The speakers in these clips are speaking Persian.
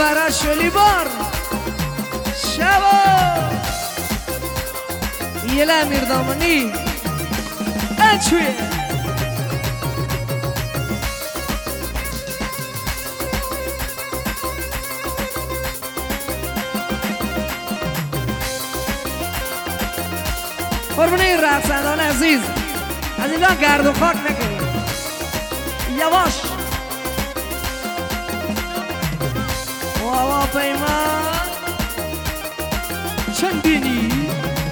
فرش شلیبار شبا یه امیر دامنی اچویه قربونه این رقصندان عزیز از اینجا گرد و خاک نکنید یواش هواپیما چندینی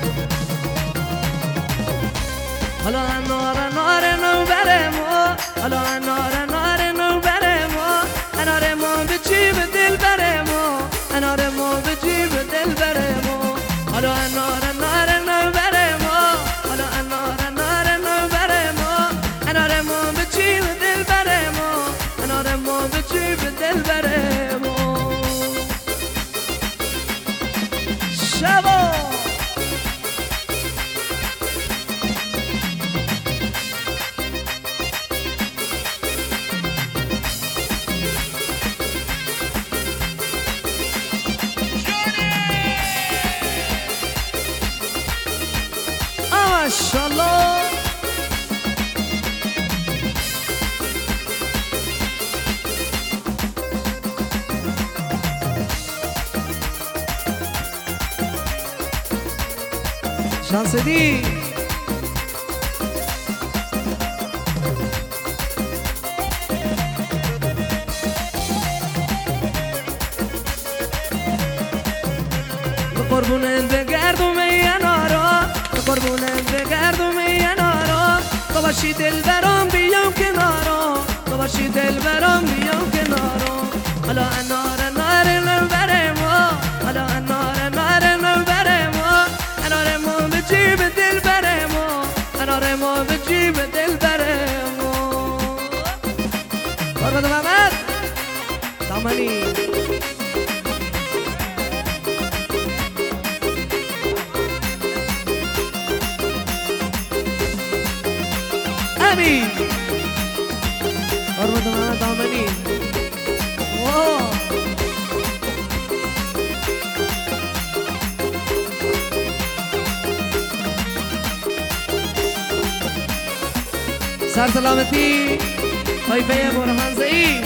حالا نار نو برمو حالا نار نو برمو انارمو به جیب دل برمو انارمو به جیب دل برمو حالا نار نو برمو حالا نار نو برمو انارمو به جیب دل برمو انارمو به جیب دل برمو شبا ماشاءالله شانسدی قربونه بگردم ینارا قربونه بگردم ینارا تو باشی دل برام بیام کنارا تو باشی دل برام بیام کنارا حالا انار نو برمو حالا انار نو برمو انارمو به جیب دل برمو انارمو به جیب دل برمو قربت محمد دامنی امین قربت محمد دامنی سر سلامتی طایفه برهان زئی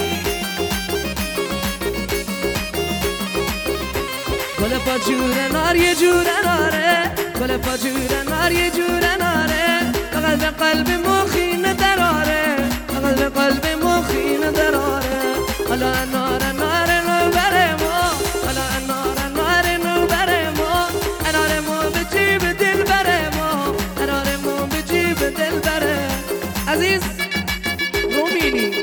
گل پا جوره نار یه جوره ناره گل پا جوره نار یه جوره ناره قلب مخین دراره قلب مخین دراره حالا نار نو برمو حالا نار نو برمو انارمو به جیب دل برمو انارمو به جیب دل بره عزیز رومینی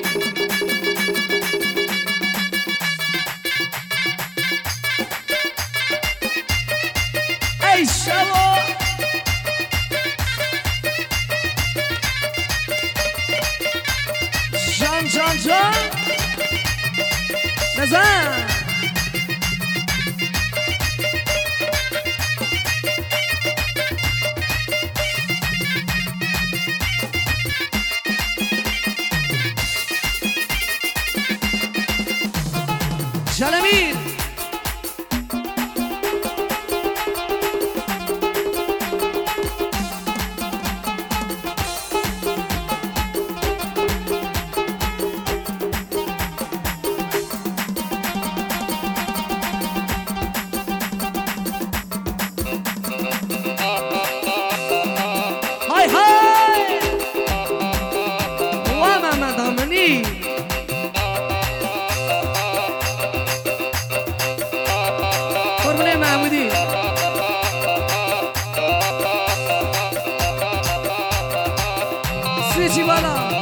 ای شبا جان نزن شلمیر محمودی سویچی بالا